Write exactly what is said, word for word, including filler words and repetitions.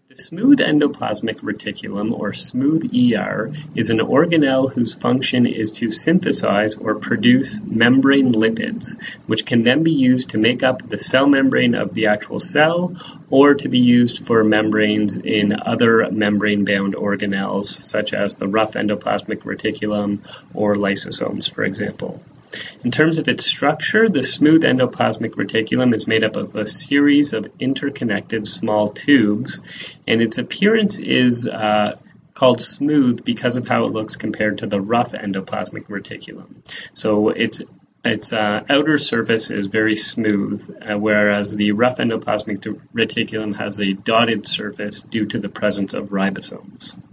The smooth endoplasmic reticulum, or smooth E R, is an organelle whose function is to synthesize or produce membrane lipids, which can then be used to make up the cell membrane of the actual cell, or to be used for membranes in other membrane-bound organelles, such as the rough endoplasmic reticulum or lysosomes, for example. In terms of its structure, the smooth endoplasmic reticulum is made up of a series of interconnected small tubes, and its appearance is uh, called smooth because of how it looks compared to the rough endoplasmic reticulum. So its its uh, outer surface is very smooth, uh, whereas the rough endoplasmic reticulum has a dotted surface due to the presence of ribosomes.